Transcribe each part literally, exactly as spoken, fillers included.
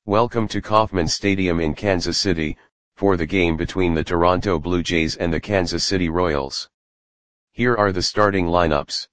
Welcome to Kauffman Stadium in Kansas City, for the game between the Toronto Blue Jays and the Kansas City Royals. Here are the starting lineups.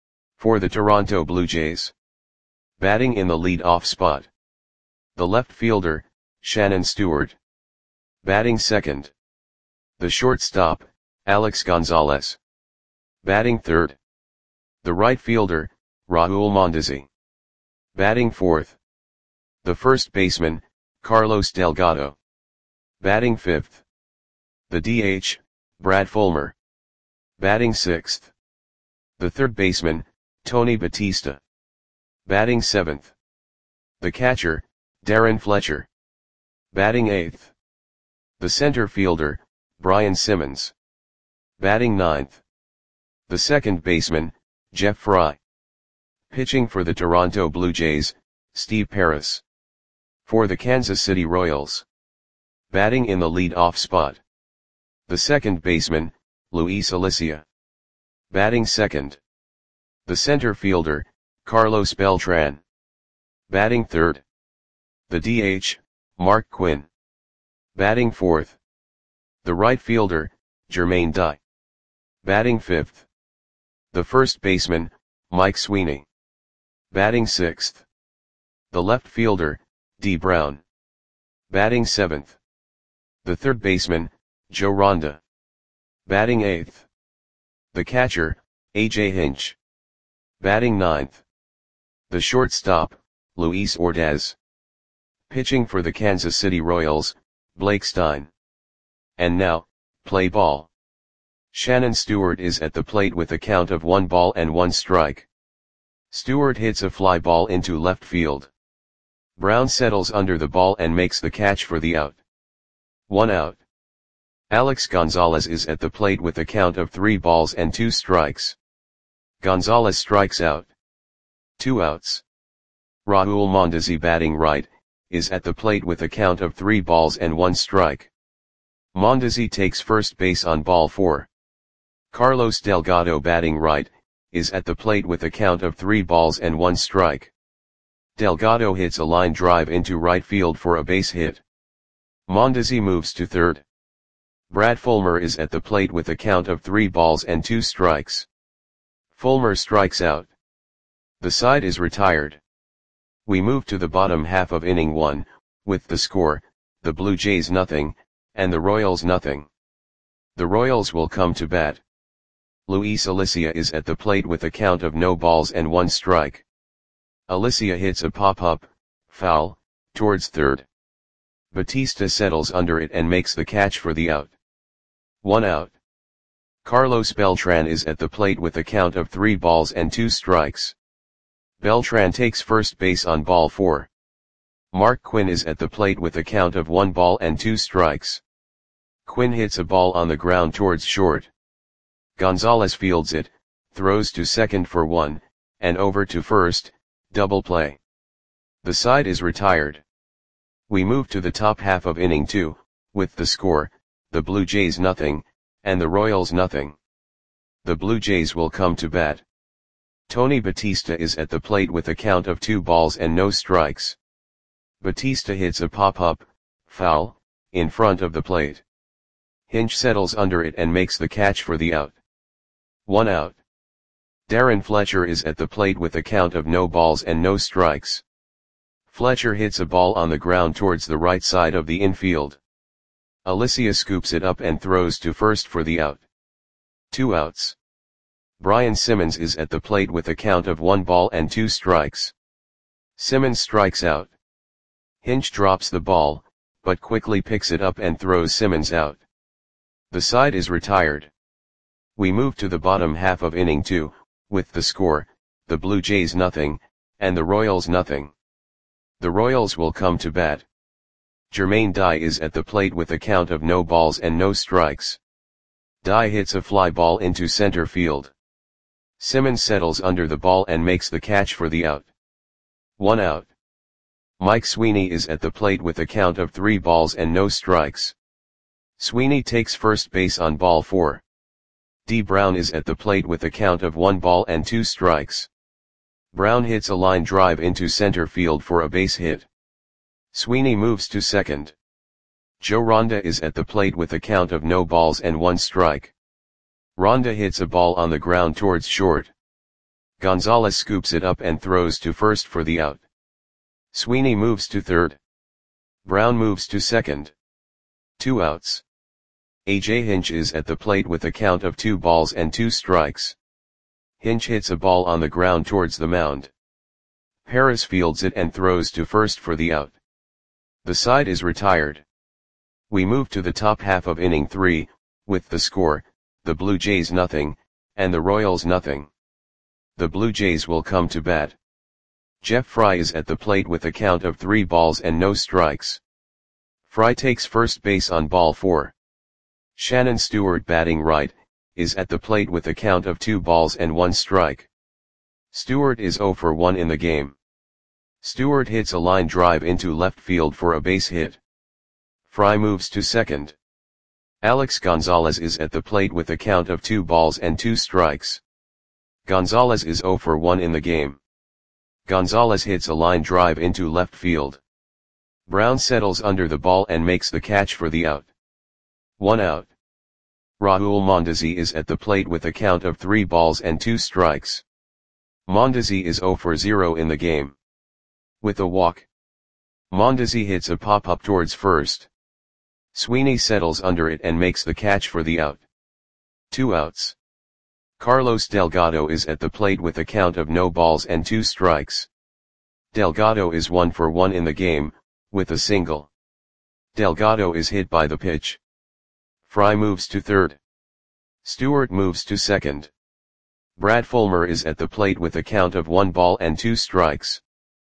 For the Toronto Blue Jays. Batting in the lead-off spot. The left fielder, Shannon Stewart. Batting second. The shortstop, Alex Gonzalez. Batting third. The right fielder, Raul Mondesi. Batting fourth. The first baseman, Carlos Delgado. Batting fifth. The D H, Brad Fulmer. Batting sixth. The third baseman, Tony Batista. Batting seventh. The catcher, Darren Fletcher. Batting eighth. The center fielder, Brian Simmons. Batting ninth. The second baseman, Jeff Fry. Pitching for the Toronto Blue Jays, Steve Pearce. For the Kansas City Royals. Batting in the lead-off spot. The second baseman, Luis Alicia. Batting second. The center fielder, Carlos Beltran. Batting third. The D H, Mark Quinn. Batting fourth. The right fielder, Jermaine Dye. Batting fifth. The first baseman, Mike Sweeney. Batting sixth. The left fielder, Dee Brown. Batting seventh. The third baseman, Joe Ronda. Batting eighth. The catcher, A J Hinch. Batting ninth. The shortstop, Luis Ordaz. Pitching for the Kansas City Royals, Blake Stein. And now, play ball. Shannon Stewart is at the plate with a count of one ball and one strike. Stewart hits a fly ball into left field. Brown settles under the ball and makes the catch for the out. One out. Alex Gonzalez is at the plate with a count of three balls and two strikes. Gonzalez strikes out. Two outs. Raul Mondesi, batting right, is at the plate with a count of three balls and one strike. Mondesi takes first base on ball four. Carlos Delgado, batting right, is at the plate with a count of three balls and one strike. Delgado hits a line drive into right field for a base hit. Mondesi moves to third. Brad Fulmer is at the plate with a count of three balls and two strikes. Fulmer strikes out. The side is retired. We move to the bottom half of inning one, with the score, the Blue Jays nothing, and the Royals nothing. The Royals will come to bat. Luis Alicia is at the plate with a count of no balls and one strike. Alicia hits a pop-up, foul, towards third. Batista settles under it and makes the catch for the out. One out. Carlos Beltran is at the plate with a count of three balls and two strikes. Beltran takes first base on ball four. Mark Quinn is at the plate with a count of one ball and two strikes. Quinn hits a ball on the ground towards short. Gonzalez fields it, throws to second for one, and over to first, double play. The side is retired. We move to the top half of inning two, with the score, the Blue Jays nothing, and the Royals nothing. The Blue Jays will come to bat. Tony Batista is at the plate with a count of two balls and no strikes. Batista hits a pop-up, foul, in front of the plate. Hinch settles under it and makes the catch for the out. One out. Darren Fletcher is at the plate with a count of no balls and no strikes. Fletcher hits a ball on the ground towards the right side of the infield. Alicia scoops it up and throws to first for the out. Two outs. Brian Simmons is at the plate with a count of one ball and two strikes. Simmons strikes out. Hinch drops the ball, but quickly picks it up and throws Simmons out. The side is retired. We move to the bottom half of inning two, with the score, the Blue Jays nothing, and the Royals nothing. The Royals will come to bat. Jermaine Dye is at the plate with a count of no balls and no strikes. Dye hits a fly ball into center field. Simmons settles under the ball and makes the catch for the out. One out. Mike Sweeney is at the plate with a count of three balls and no strikes. Sweeney takes first base on ball four. Dee Brown is at the plate with a count of one ball and two strikes. Brown hits a line drive into center field for a base hit. Sweeney moves to second. Joe Ronda is at the plate with a count of no balls and one strike. Ronda hits a ball on the ground towards short. Gonzalez scoops it up and throws to first for the out. Sweeney moves to third. Brown moves to second. Two outs. A J Hinch is at the plate with a count of two balls and two strikes. Hinch hits a ball on the ground towards the mound. Harris fields it and throws to first for the out. The side is retired. We move to the top half of inning three, with the score, the Blue Jays nothing, and the Royals nothing. The Blue Jays will come to bat. Jeff Fry is at the plate with a count of three balls and no strikes. Fry takes first base on ball four. Shannon Stewart, batting right, is at the plate with a count of two balls and one strike. Stewart is zero for one in the game. Stewart hits a line drive into left field for a base hit. Fry moves to second. Alex Gonzalez is at the plate with a count of two balls and two strikes. Gonzalez is zero for one in the game. Gonzalez hits a line drive into left field. Brown settles under the ball and makes the catch for the out. One out. Raul Mondesi is at the plate with a count of three balls and two strikes. Mondesi is zero for zero in the game. With a walk. Mondesi hits a pop-up towards first. Sweeney settles under it and makes the catch for the out. Two outs. Carlos Delgado is at the plate with a count of no balls and two strikes. Delgado is one for one in the game, with a single. Delgado is hit by the pitch. Fry moves to third. Stewart moves to second. Brad Fulmer is at the plate with a count of one ball and two strikes.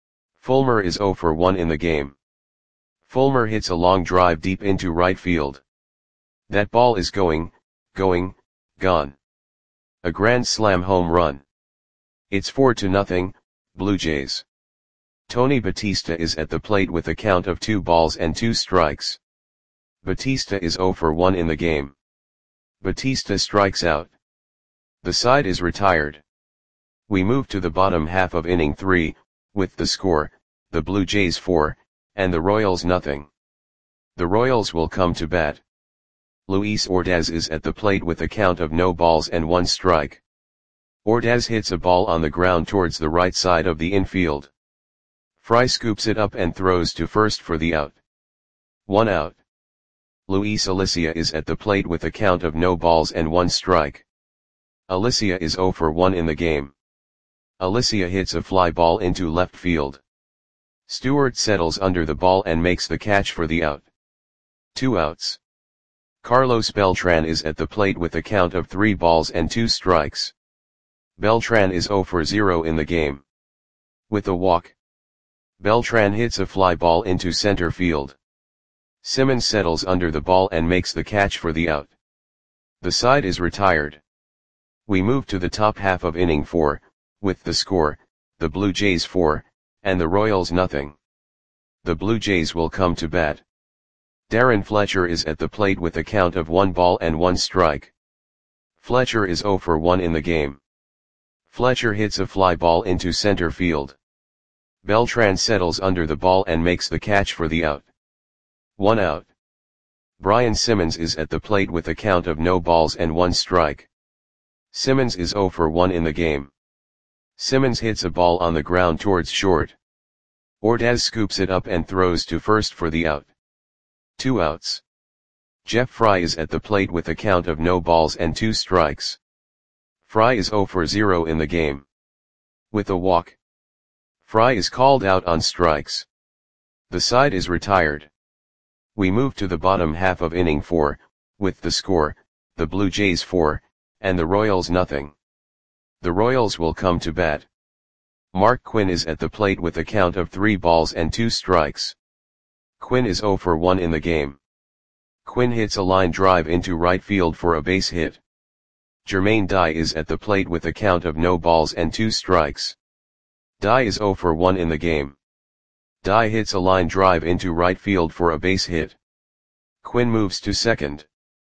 Fulmer is zero for one in the game. Fulmer hits a long drive deep into right field. That ball is going, going, gone. A grand slam home run. It's four to nothing, Blue Jays. Tony Batista is at the plate with a count of two balls and two strikes. Batista is zero for one in the game. Batista strikes out. The side is retired. We move to the bottom half of inning three, with the score, the Blue Jays four, and the Royals nothing. The Royals will come to bat. Luis Ordaz is at the plate with a count of no balls and one strike. Ordaz hits a ball on the ground towards the right side of the infield. Fry scoops it up and throws to first for the out. One out. Luis Alicia is at the plate with a count of no balls and one strike. Alicia is zero for one in the game. Alicia hits a fly ball into left field. Stewart settles under the ball and makes the catch for the out. Two outs. Carlos Beltran is at the plate with a count of three balls and two strikes. Beltran is zero for zero in the game. With a walk. Beltran hits a fly ball into center field. Simmons settles under the ball and makes the catch for the out. The side is retired. We move to the top half of inning four, with the score, the Blue Jays four, and the Royals nothing. The Blue Jays will come to bat. Darren Fletcher is at the plate with a count of one ball and one strike. Fletcher is zero for one in the game. Fletcher hits a fly ball into center field. Beltran settles under the ball and makes the catch for the out. One out. Brian Simmons is at the plate with a count of no balls and one strike. Simmons is zero for one in the game. Simmons hits a ball on the ground towards short. Ordaz scoops it up and throws to first for the out. Two outs. Jeff Fry is at the plate with a count of no balls and two strikes. Fry is zero for zero in the game. With a walk. Fry is called out on strikes. The side is retired. We move to the bottom half of inning four, with the score, the Blue Jays four, and the Royals nothing. The Royals will come to bat. Mark Quinn is at the plate with a count of three balls and two strikes. Quinn is zero for one in the game. Quinn hits a line drive into right field for a base hit. Jermaine Dye is at the plate with a count of no balls and two strikes. Dye is zero for one in the game. Dye hits a line drive into right field for a base hit. Quinn moves to second.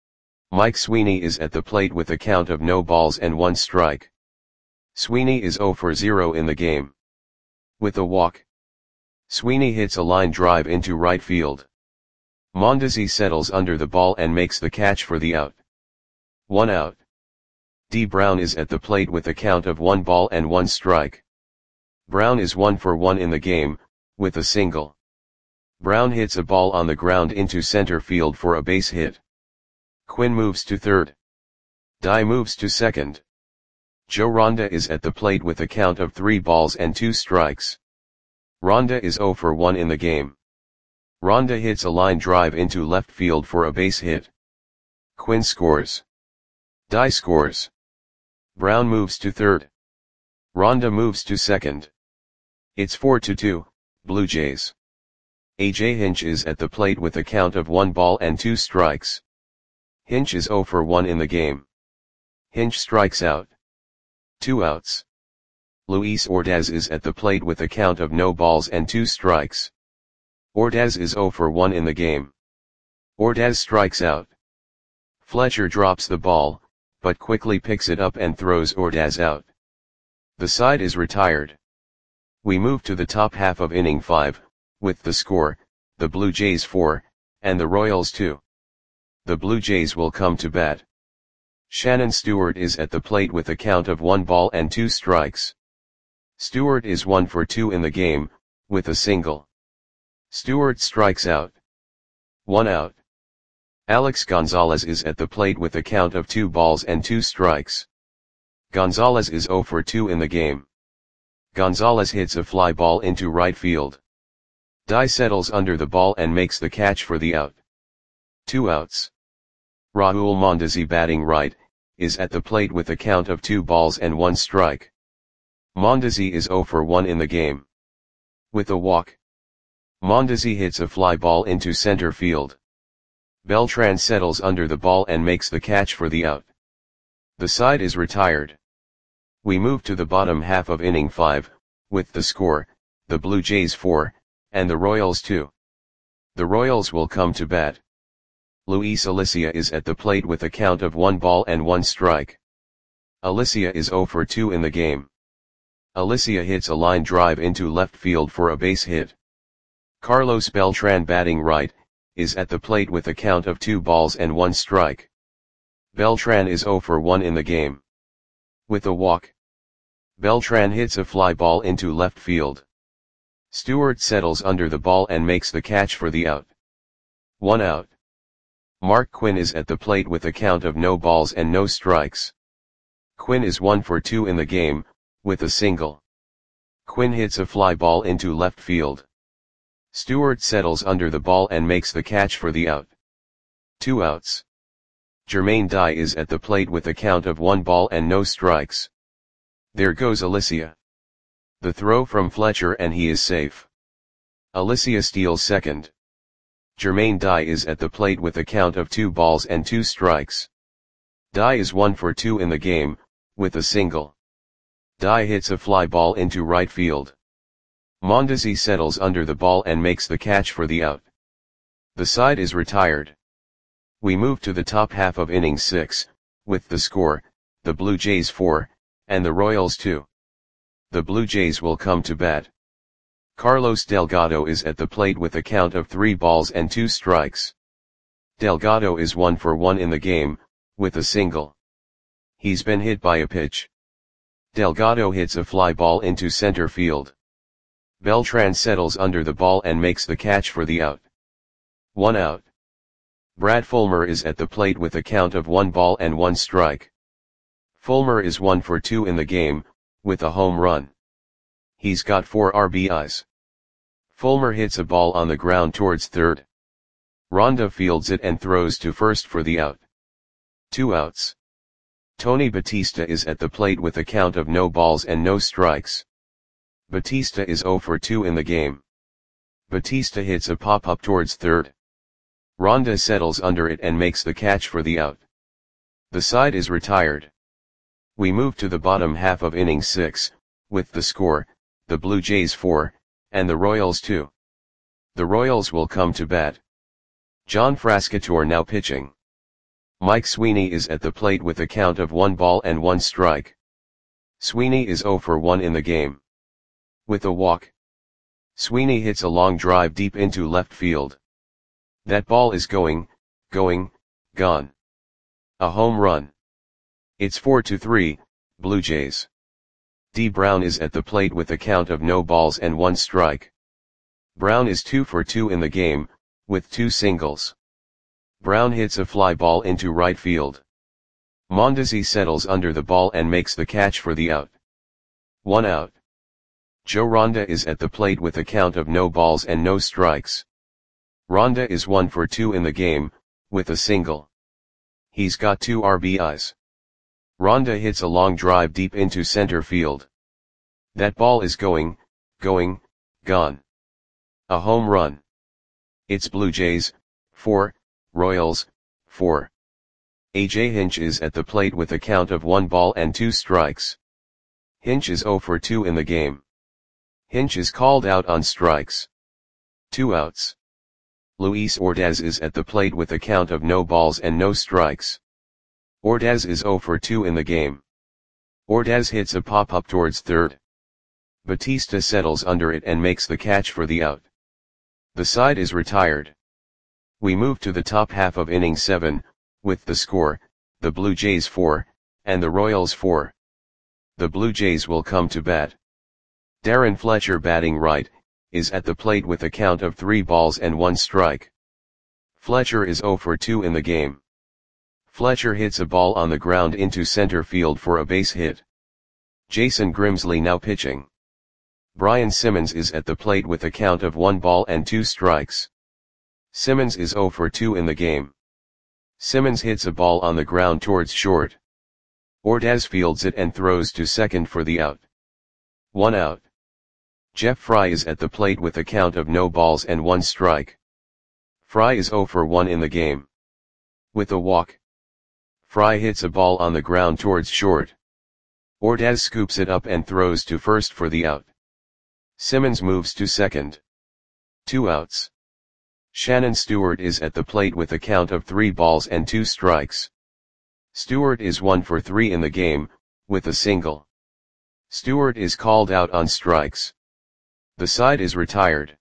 Mike Sweeney is at the plate with a count of no balls and one strike. Sweeney is zero for zero in the game. With a walk. Sweeney hits a line drive into right field. Mondesi settles under the ball and makes the catch for the out. One out. D. Brown is at the plate with a count of one ball and one strike. Brown is one for one in the game, with a single. Brown hits a ball on the ground into center field for a base hit. Quinn moves to third. Dye moves to second. Joe Ronda is at the plate with a count of three balls and two strikes. Ronda is zero for one in the game. Ronda hits a line drive into left field for a base hit. Quinn scores. Dye scores. Brown moves to third. Ronda moves to second. It's four to two, Blue Jays. A J Hinch is at the plate with a count of one ball and two strikes. Hinch is zero for one in the game. Hinch strikes out. Two outs. Luis Ordaz is at the plate with a count of no balls and two strikes. Ordaz is zero for one in the game. Ordaz strikes out. Fletcher drops the ball, but quickly picks it up and throws Ordaz out. The side is retired. We move to the top half of inning five, with the score, the Blue Jays four, and the Royals two. The Blue Jays will come to bat. Shannon Stewart is at the plate with a count of one ball and two strikes. Stewart is one for two in the game, with a single. Stewart strikes out. One out. Alex Gonzalez is at the plate with a count of two balls and two strikes. Gonzalez is zero for two in the game. Gonzalez hits a fly ball into right field. Dye settles under the ball and makes the catch for the out. Two outs. Raul Mondesi, batting right, is at the plate with a count of two balls and one strike. Mondesi is zero for one in the game. With a walk. Mondesi hits a fly ball into center field. Beltran settles under the ball and makes the catch for the out. The side is retired. We move to the bottom half of inning five, with the score, the Blue Jays four, and the Royals two. The Royals will come to bat. Luis Alicia is at the plate with a count of one ball and one strike. Alicia is zero for two in the game. Alicia hits a line drive into left field for a base hit. Carlos Beltran, batting right, is at the plate with a count of two balls and one strike. Beltran is zero for one in the game. With a walk. Beltran hits a fly ball into left field. Stewart settles under the ball and makes the catch for the out. One out. Mark Quinn is at the plate with a count of no balls and no strikes. Quinn is one for two in the game, with a single. Quinn hits a fly ball into left field. Stewart settles under the ball and makes the catch for the out. Two outs. Jermaine Dye is at the plate with a count of one ball and no strikes. There goes Alicia. The throw from Fletcher and he is safe. Alicia steals second. Jermaine Dye is at the plate with a count of two balls and two strikes. Dye is one for two in the game, with a single. Dye hits a fly ball into right field. Mondesi settles under the ball and makes the catch for the out. The side is retired. We move to the top half of inning six, with the score, the Blue Jays four, and the Royals two. The Blue Jays will come to bat. Carlos Delgado is at the plate with a count of three balls and two strikes. Delgado is one for one in the game, with a single. He's been hit by a pitch. Delgado hits a fly ball into center field. Beltran settles under the ball and makes the catch for the out. One out. Brad Fulmer is at the plate with a count of one ball and one strike. Fulmer is one for two in the game, with a home run. He's got four R B Is. Fulmer hits a ball on the ground towards third. Ronda fields it and throws to first for the out. Two outs. Tony Batista is at the plate with a count of no balls and no strikes. Batista is zero for two in the game. Batista hits a pop-up towards third. Ronda settles under it and makes the catch for the out. The side is retired. We move to the bottom half of inning six, with the score, the Blue Jays four, and the Royals two. The Royals will come to bat. John Frascatore now pitching. Mike Sweeney is at the plate with a count of one ball and one strike. Sweeney is zero for one in the game. With a walk. Sweeney hits a long drive deep into left field. That ball is going, going, gone. A home run. It's four to three, Blue Jays. D. Brown is at the plate with a count of no balls and one strike. Brown is two for two in the game, with two singles. Brown hits a fly ball into right field. Mondesi settles under the ball and makes the catch for the out. One out. Joe Ronda is at the plate with a count of no balls and no strikes. Ronda is one for two in the game, with a single. He's got two R B Is. Ronda hits a long drive deep into center field. That ball is going, going, gone. A home run. It's Blue Jays, four, Royals, four. A J Hinch is at the plate with a count of one ball and two strikes. Hinch is zero for two in the game. Hinch is called out on strikes. Two outs. Luis Ordaz is at the plate with a count of no balls and no strikes. Ordaz is zero for two in the game. Ordaz hits a pop-up towards third. Batista settles under it and makes the catch for the out. The side is retired. We move to the top half of inning seven, with the score, the Blue Jays four, and the Royals four. The Blue Jays will come to bat. Darren Fletcher, batting right, is at the plate with a count of three balls and one strike. Fletcher is zero for two in the game. Fletcher hits a ball on the ground into center field for a base hit. Jason Grimsley now pitching. Brian Simmons is at the plate with a count of one ball and two strikes. Simmons is zero for two in the game. Simmons hits a ball on the ground towards short. Ordaz fields it and throws to second for the out. One out. Jeff Fry is at the plate with a count of no balls and one strike. Fry is zero for one in the game. With a walk. Fry hits a ball on the ground towards short. Ordaz scoops it up and throws to first for the out. Simmons moves to second. Two outs. Shannon Stewart is at the plate with a count of three balls and two strikes. Stewart is one for three in the game, with a single. Stewart is called out on strikes. The side is retired.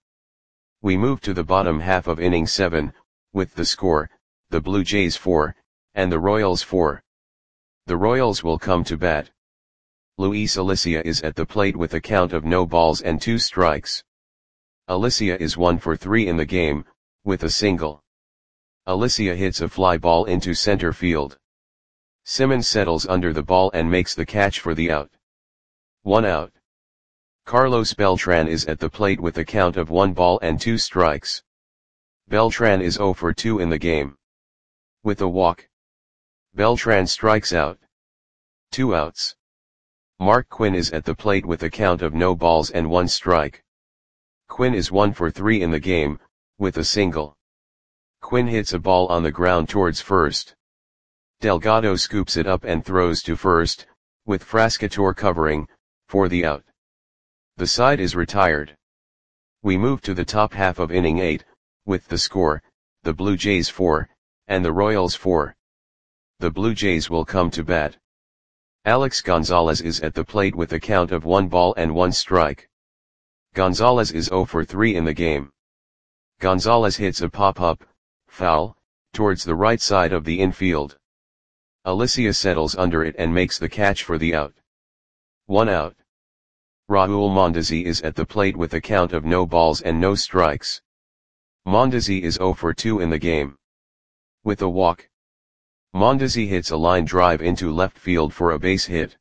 We move to the bottom half of inning seven, with the score, the Blue Jays four, and the Royals four. The Royals will come to bat. Luis Alicia is at the plate with a count of no balls and two strikes. Alicia is one for three in the game, with a single. Alicia hits a fly ball into center field. Simmons settles under the ball and makes the catch for the out. One out. Carlos Beltran is at the plate with a count of one ball and two strikes. Beltran is zero for two in the game. With a walk. Beltran strikes out. Two outs. Mark Quinn is at the plate with a count of no balls and one strike. Quinn is one for three in the game, with a single. Quinn hits a ball on the ground towards first. Delgado scoops it up and throws to first, with Frascatore covering, for the out. The side is retired. We move to the top half of inning eight, with the score, the Blue Jays four, and the Royals four. The Blue Jays will come to bat. Alex Gonzalez is at the plate with a count of one ball and one strike. Gonzalez is zero for three in the game. Gonzalez hits a pop-up, foul, towards the right side of the infield. Alicia settles under it and makes the catch for the out. One out. Raul Mondesi is at the plate with a count of no balls and no strikes. Mondesi is zero for two in the game. With a walk. Mondesi hits a line drive into left field for a base hit.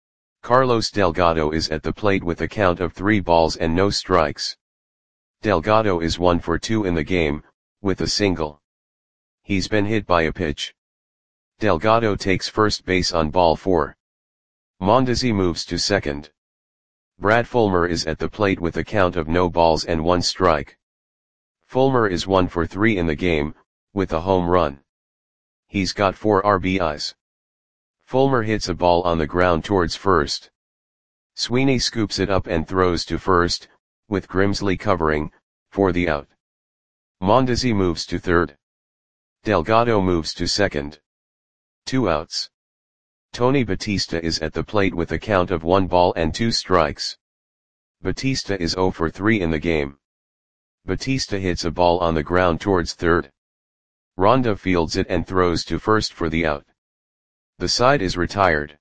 Carlos Delgado is at the plate with a count of three balls and no strikes. Delgado is one for two in the game, with a single. He's been hit by a pitch. Delgado takes first base on ball four. Mondesi moves to second. Brad Fulmer is at the plate with a count of no balls and one strike. Fulmer is one for three in the game, with a home run. He's got four R B Is. Fulmer hits a ball on the ground towards first. Sweeney scoops it up and throws to first, with Grimsley covering, for the out. Mondesi moves to third. Delgado moves to second. Two outs. Tony Batista is at the plate with a count of one ball and two strikes. Batista is zero for three in the game. Batista hits a ball on the ground towards third. Ronda fields it and throws to first for the out. The side is retired.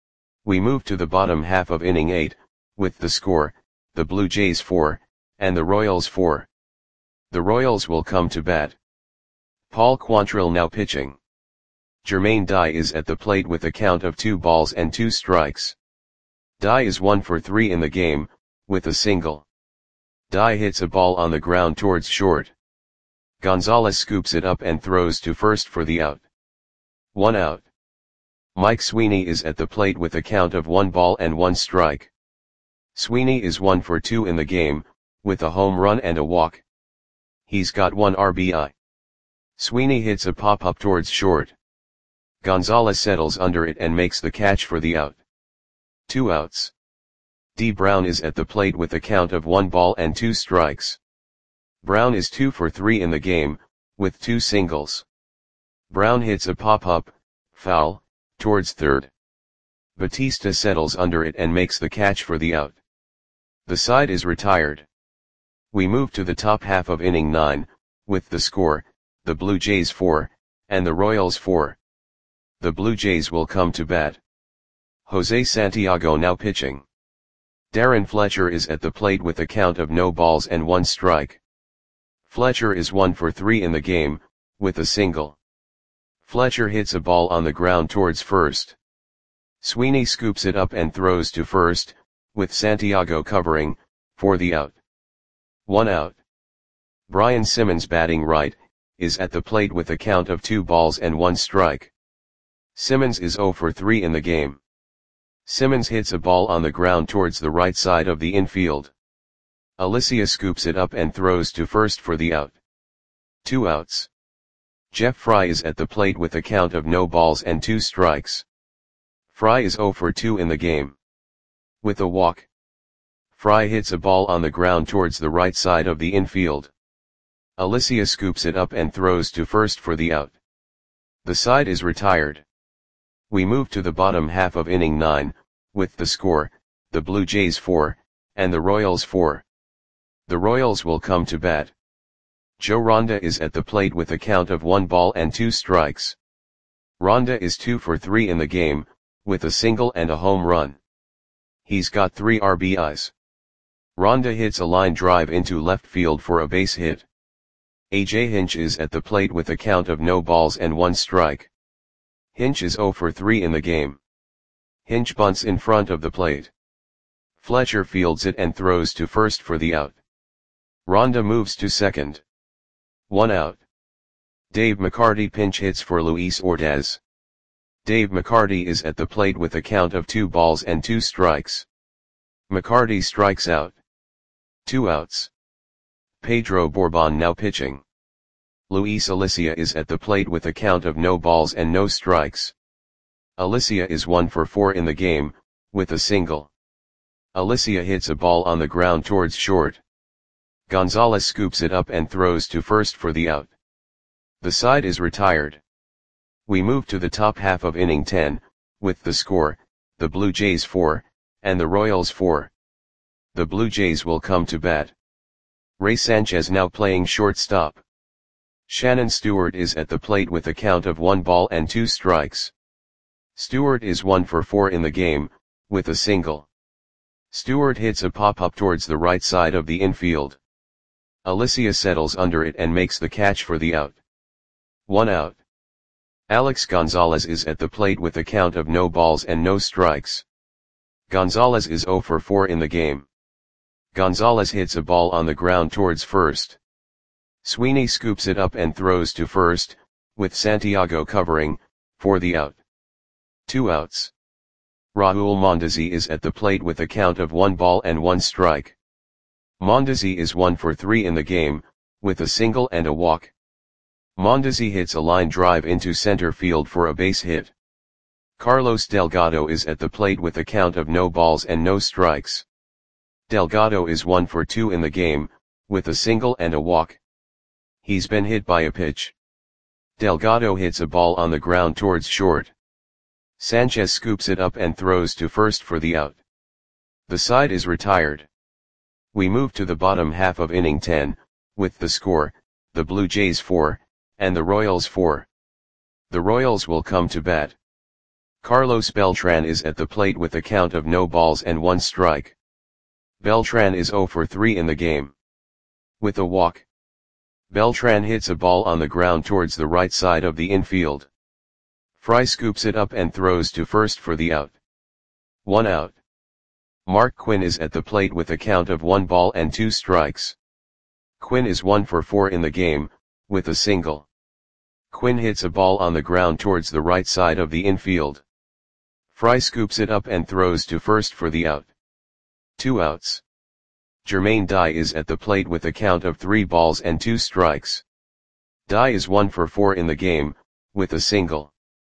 We move to the bottom half of inning eight, with the score, the Blue Jays four, and the Royals four. The Royals will come to bat. Paul Quantrill now pitching. Jermaine Dye is at the plate with a count of two balls and two strikes. Dye is one for three in the game, with a single. Dye hits a ball on the ground towards short. Gonzalez scoops it up and throws to first for the out. One out. Mike Sweeney is at the plate with a count of one ball and one strike. Sweeney is one for two in the game, with a home run and a walk. He's got one R B I. Sweeney hits a pop-up towards short. Gonzalez settles under it and makes the catch for the out. Two outs. D. Brown is at the plate with a count of one ball and two strikes. Brown is two for three in the game, with two singles. Brown hits a pop-up, foul, towards third. Batista settles under it and makes the catch for the out. The side is retired. We move to the top half of inning nine, with the score, the Blue Jays four, and the Royals four. The Blue Jays will come to bat. Jose Santiago now pitching. Darren Fletcher is at the plate with a count of no balls and one strike. Fletcher is one for three in the game, with a single. Fletcher hits a ball on the ground towards first. Sweeney scoops it up and throws to first, with Santiago covering, for the out. One out. Brian Simmons batting right, is at the plate with a count of two balls and one strike. Simmons is zero for three in the game. Simmons hits a ball on the ground towards the right side of the infield. Alicia scoops it up and throws to first for the out. Two outs. Jeff Fry is at the plate with a count of no balls and two strikes. Fry is zero for two in the game. With a walk. Fry hits a ball on the ground towards the right side of the infield. Alicia scoops it up and throws to first for the out. The side is retired. We move to the bottom half of inning nine, with the score, the Blue Jays four, and the Royals four. The Royals will come to bat. Joe Ronda is at the plate with a count of one ball and two strikes. Ronda is two for three in the game, with a single and a home run. He's got three R B Is. Ronda hits a line drive into left field for a base hit. A J Hinch is at the plate with a count of no balls and one strike. Hinch is zero for three in the game. Hinch bunts in front of the plate. Fletcher fields it and throws to first for the out. Ronda moves to second. One out. Dave McCarty pinch hits for Luis Ortiz. Dave McCarty is at the plate with a count of two balls and two strikes. McCarty strikes out. Two outs. Pedro Bourbon now pitching. Luis Alicia is at the plate with a count of no balls and no strikes. Alicia is one for four in the game, with a single. Alicia hits a ball on the ground towards short. Gonzalez scoops it up and throws to first for the out. The side is retired. We move to the top half of inning ten, with the score, the Blue Jays four, and the Royals four. The Blue Jays will come to bat. Ray Sanchez now playing shortstop. Shannon Stewart is at the plate with a count of one ball and two strikes. Stewart is one for four in the game, with a single. Stewart hits a pop-up towards the right side of the infield. Alicia settles under it and makes the catch for the out. One out. Alex Gonzalez is at the plate with a count of no balls and no strikes. Gonzalez is zero for four in the game. Gonzalez hits a ball on the ground towards first. Sweeney scoops it up and throws to first, with Santiago covering, for the out. Two outs. Raul Mondesi is at the plate with a count of one ball and one strike. Mondesi is one for three in the game, with a single and a walk. Mondesi hits a line drive into center field for a base hit. Carlos Delgado is at the plate with a count of no balls and no strikes. Delgado is one for two in the game, with a single and a walk. He's been hit by a pitch. Delgado hits a ball on the ground towards short. Sanchez scoops it up and throws to first for the out. The side is retired. We move to the bottom half of inning ten, with the score, the Blue Jays four, and the Royals four. The Royals will come to bat. Carlos Beltran is at the plate with a count of no balls and one strike. Beltran is oh for three in the game. With a walk, Beltran hits a ball on the ground towards the right side of the infield. Fry scoops it up and throws to first for the out. One out. Mark Quinn is at the plate with a count of one ball and two strikes. Quinn is one for four in the game, with a single. Quinn hits a ball on the ground towards the right side of the infield. Fry scoops it up and throws to first for the out. Two outs. Jermaine Dye is at the plate with a count of three balls and two strikes. Dye is one for four in the game, with a single.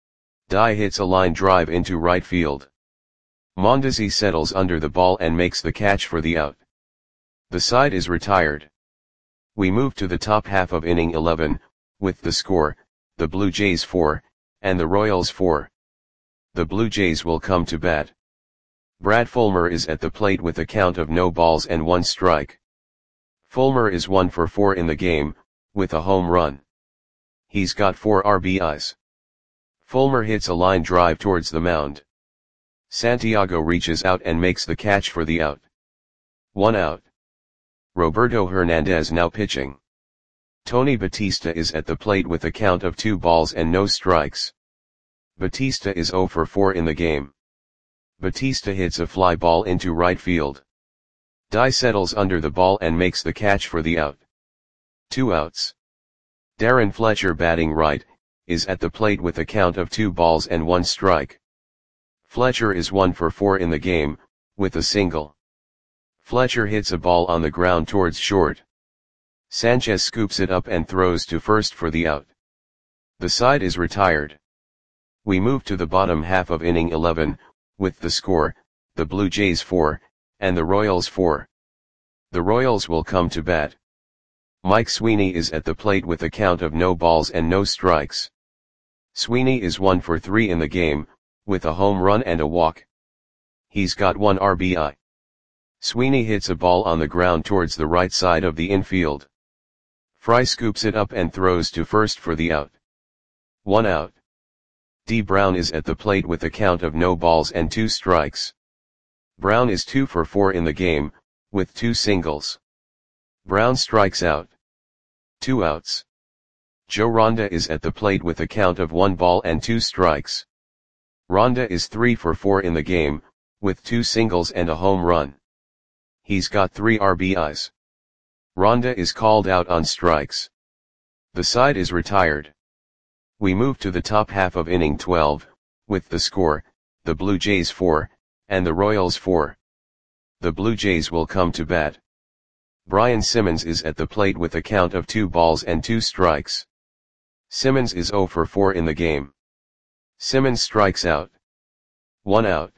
Dye hits a line drive into right field. Mondesi settles under the ball and makes the catch for the out. The side is retired. We move to the top half of inning eleven, with the score, the Blue Jays four, and the Royals four. The Blue Jays will come to bat. Brad Fulmer is at the plate with a count of no balls and one strike. Fulmer is one for four in the game, with a home run. He's got four R B Is. Fulmer hits a line drive towards the mound. Santiago reaches out and makes the catch for the out. One out. Roberto Hernandez now pitching. Tony Batista is at the plate with a count of two balls and no strikes. Batista is oh for four in the game. Batista hits a fly ball into right field. Dye settles under the ball and makes the catch for the out. Two outs. Darren Fletcher, batting right, is at the plate with a count of two balls and one strike. Fletcher is one for four in the game, with a single. Fletcher hits a ball on the ground towards short. Sanchez scoops it up and throws to first for the out. The side is retired. We move to the bottom half of inning eleven, with the score, the Blue Jays four, and the Royals four. The Royals will come to bat. Mike Sweeney is at the plate with a count of no balls and no strikes. Sweeney is one for three in the game, with a home run and a walk. He's got one R B I. Sweeney hits a ball on the ground towards the right side of the infield. Fry scoops it up and throws to first for the out. One out. D. Brown is at the plate with a count of no balls and two strikes. Brown is two for four in the game, with two singles. Brown strikes out. Two outs. Joe Ronda is at the plate with a count of one ball and two strikes. Ronda is three for four in the game, with two singles and a home run. He's got three R B Is. Ronda is called out on strikes. The side is retired. We move to the top half of inning twelve, with the score, the Blue Jays four, and the Royals four. The Blue Jays will come to bat. Brian Simmons is at the plate with a count of two balls and two strikes. Simmons is oh for four in the game. Simmons strikes out. One out.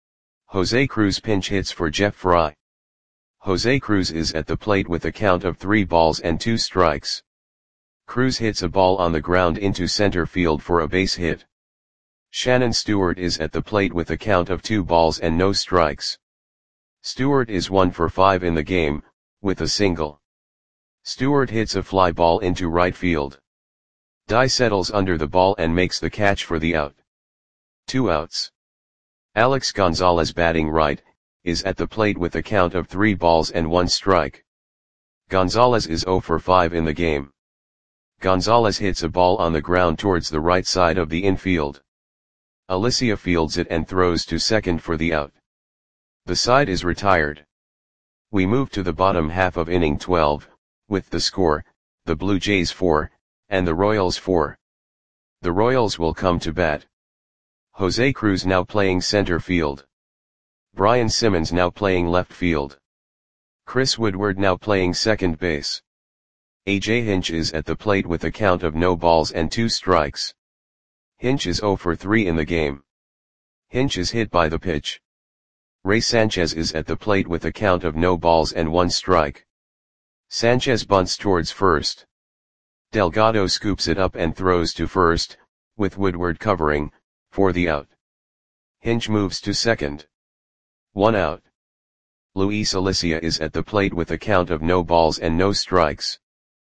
Jose Cruz pinch hits for Jeff Fry. Jose Cruz is at the plate with a count of three balls and two strikes. Cruz hits a ball on the ground into center field for a base hit. Shannon Stewart is at the plate with a count of two balls and no strikes. Stewart is one for five in the game, with a single. Stewart hits a fly ball into right field. Dye settles under the ball and makes the catch for the out. Two outs. Alex Gonzalez, batting right, is at the plate with a count of three balls and one strike. Gonzalez is oh for five in the game. Gonzalez hits a ball on the ground towards the right side of the infield. Alicia fields it and throws to second for the out. The side is retired. We move to the bottom half of inning twelve, with the score, the Blue Jays four, and the Royals four. The Royals will come to bat. Jose Cruz now playing center field. Brian Simmons now playing left field. Chris Woodward now playing second base. A J Hinch is at the plate with a count of no balls and two strikes. Hinch is oh for three in the game. Hinch is hit by the pitch. Ray Sanchez is at the plate with a count of no balls and one strike. Sanchez bunts towards first. Delgado scoops it up and throws to first, with Woodward covering, for the out. Hinch moves to second. One out. Luis Alicia is at the plate with a count of no balls and no strikes.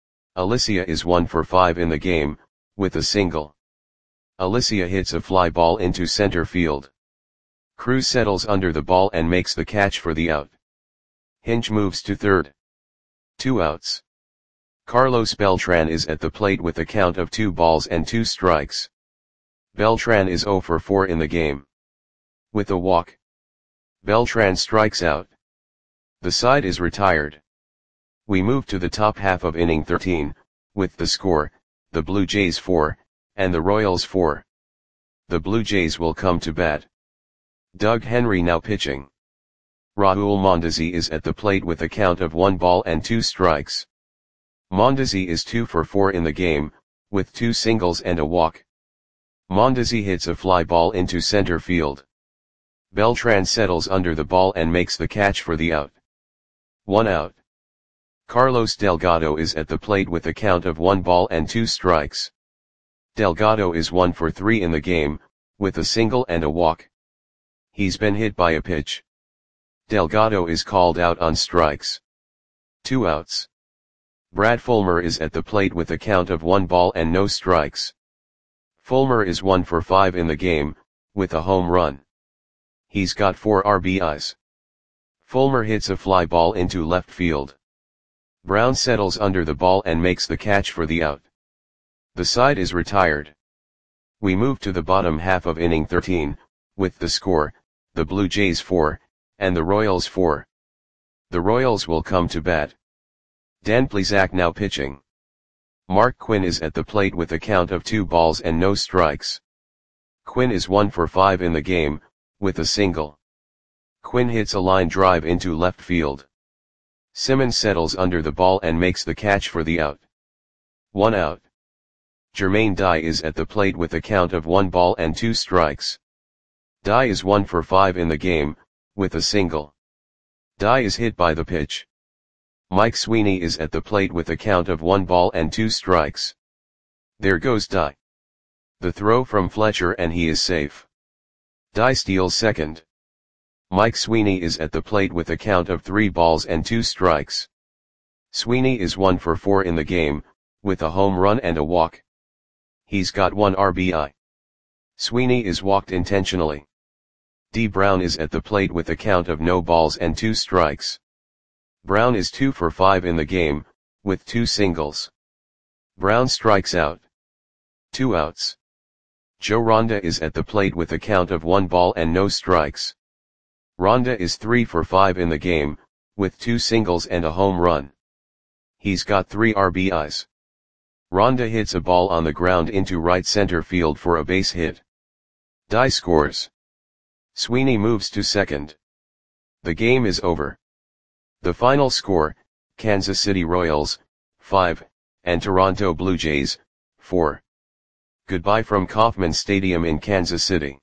Alicia is one for five in the game, with a single. Alicia hits a fly ball into center field. Cruz settles under the ball and makes the catch for the out. Hinch moves to third. Two outs. Carlos Beltran is at the plate with a count of two balls and two strikes. Beltran is zero for four in the game. With a walk, Beltran strikes out. The side is retired. We move to the top half of inning thirteen, with the score, the Blue Jays four, and the Royals four. The Blue Jays will come to bat. Doug Henry now pitching. Raul Mondesi is at the plate with a count of one ball and two strikes. Mondesi is two for four in the game, with two singles and a walk. Mondesi hits a fly ball into center field. Beltran settles under the ball and makes the catch for the out. One out. Carlos Delgado is at the plate with a count of one ball and two strikes. Delgado is one for three in the game, with a single and a walk. He's been hit by a pitch. Delgado is called out on strikes. Two outs. Brad Fulmer is at the plate with a count of one ball and no strikes. Fulmer is one for five in the game, with a home run. He's got four R B Is. Fulmer hits a fly ball into left field. Brown settles under the ball and makes the catch for the out. The side is retired. We move to the bottom half of inning thirteen, with the score, the Blue Jays four, and the Royals four. The Royals will come to bat. Dan Plesac now pitching. Mark Quinn is at the plate with a count of two balls and no strikes. Quinn is one for five in the game, with a single. Quinn hits a line drive into left field. Simmons settles under the ball and makes the catch for the out. One out. Jermaine Dye is at the plate with a count of one ball and two strikes. Dye is one for five in the game, with a single. Dye is hit by the pitch. Mike Sweeney is at the plate with a count of one ball and two strikes. There goes Dye. The throw from Fletcher and he is safe. Dye steals second. Mike Sweeney is at the plate with a count of three balls and two strikes. Sweeney is one for four in the game, with a home run and a walk. He's got one R B I. Sweeney is walked intentionally. D. Brown is at the plate with a count of no balls and two strikes. Brown is two for five in the game, with two singles. Brown strikes out. Two outs. Joe Ronda is at the plate with a count of one ball and no strikes. Ronda is three for five in the game, with two singles and a home run. He's got three R B Is. Ronda hits a ball on the ground into right center field for a base hit. Dye scores. Sweeney moves to second. The game is over. The final score, Kansas City Royals, five, and Toronto Blue Jays, four. Goodbye from Kauffman Stadium in Kansas City.